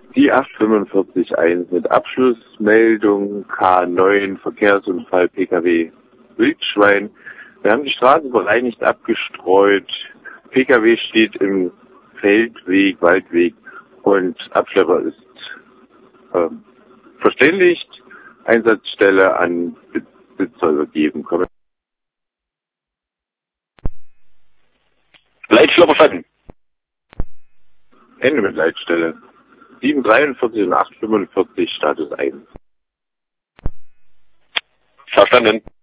Die 845-1 mit Abschlussmeldung K9 Verkehrsunfall PKW Wildschwein. Wir haben die Straße bereinigt, abgestreut. PKW steht im Feldweg, Waldweg und Abschlepper ist verständigt. Einsatzstelle an Besitzer übergeben. Leitstelle verstanden. Ende mit Leitstelle. 743 und 845 Status 1. Verstanden.